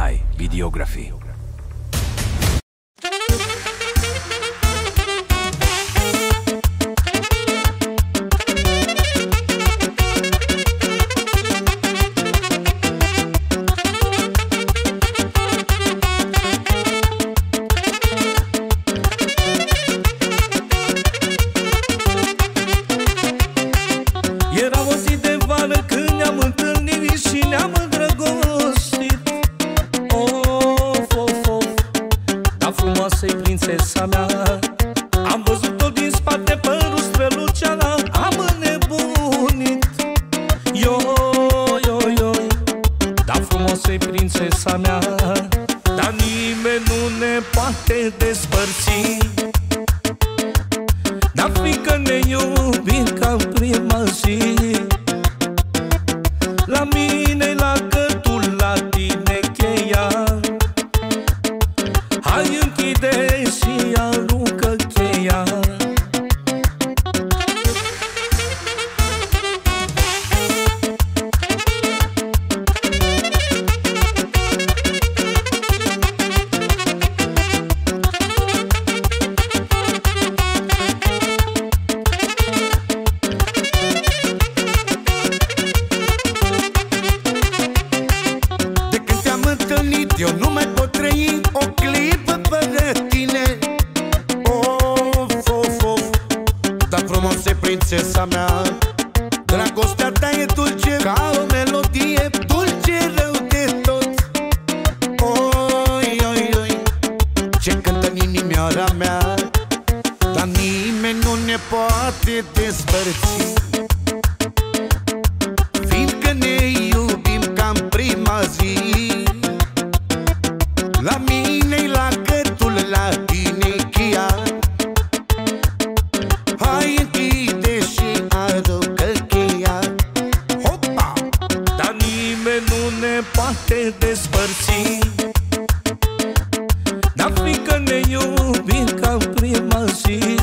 Mihai Videography. Era o zi de vară când ne-am întâlnit și ne-am îndrăgostit. Of, of, of, dar frumoasă-i prințesa mea. Am văzut-o din spate, părul strălucea, am înnebunit. Ioi, dar frumoasă-i prințesa mea. Dar nimeni nu ne poate despărți. Dar fiindcă ne iubim ca în prima zi. La mine la gâtul, la tine cheia. Hai închide și aruncă cheia. Eu nu mai pot trăi o clipă fără tine. Of, of, of, dar frumos e prințesa mea. Dragostea ta e dulce ca o melodie, dulce rău de tot. Oi, oi, oi, ce cântă în inimioara mea. Dar nimeni nu ne poate despărți. Fiindcă ne iubim ca în prima zi. La mine-i la gâtul, la tine cheia. Hai închide și aruncă cheia. Hopa! Dar nimeni nu ne poate despărți. Dar fiindcă ne iubim ca în prima zi.